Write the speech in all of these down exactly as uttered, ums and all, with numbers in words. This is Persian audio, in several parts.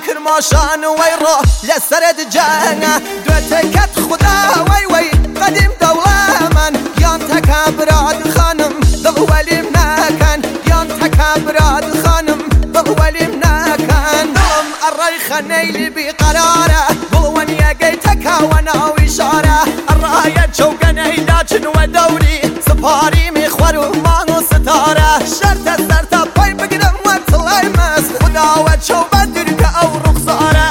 کرماشان ویرو لسرد جنگه دو تکت خدا وی وی قدیم دوله من یان تکبراد خانم دل ولیم نکن یان تکبراد خانم دل ولیم نکن دلم الرای خنیلی بی قراره بلوان یگی تکاونا و اشاره الرای چوگنه لاچن و دوری سپاری میخور و مانو ستاره شرط سرتا پای بگیرم و طلای مست خدا و چوبه درگه او رخصاره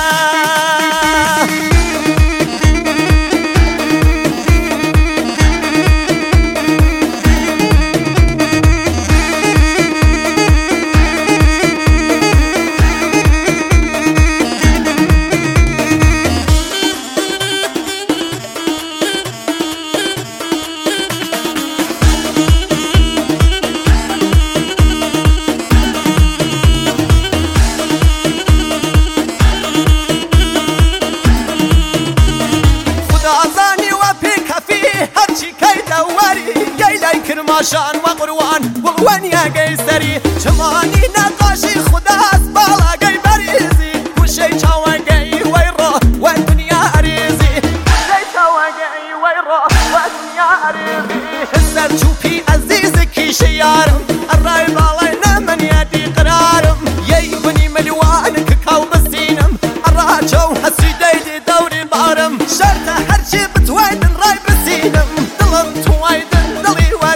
کرماشان و قروان ولوان یگی سری چمانی نقاشی خدا از بالا گی بریزی گوشه چاوگی وی رو و دنیا عریزی گوشه چاوگی وی رو و دنیا عریزی حسر چوپی عزیز کیش یارم الرای بالای نمن یدی قرارم یی بنی ملوان ککاو بسینم الرا جو حسی دیدی دوری بارم شرط هرچی بتویدن رای بسینم دلم تویدن دلی و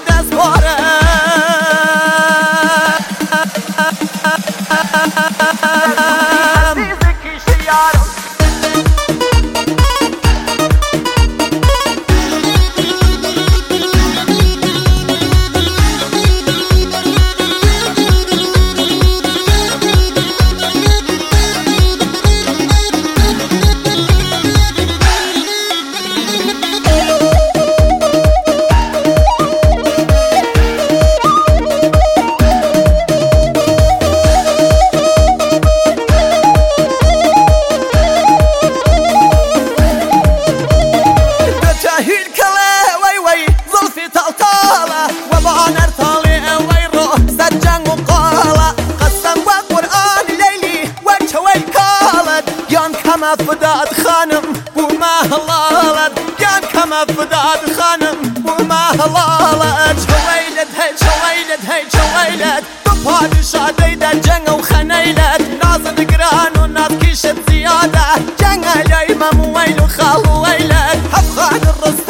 كما فداد خانم وما هلالت كان كما فداد خانم وما هلالت شويلت هي شويلت هي شويلت ببادشاه ديدا جنگ وخنيلت نازن قران وناس كيشت زيادة جنگ الامام ويل وخال ويلت هفخان الرزق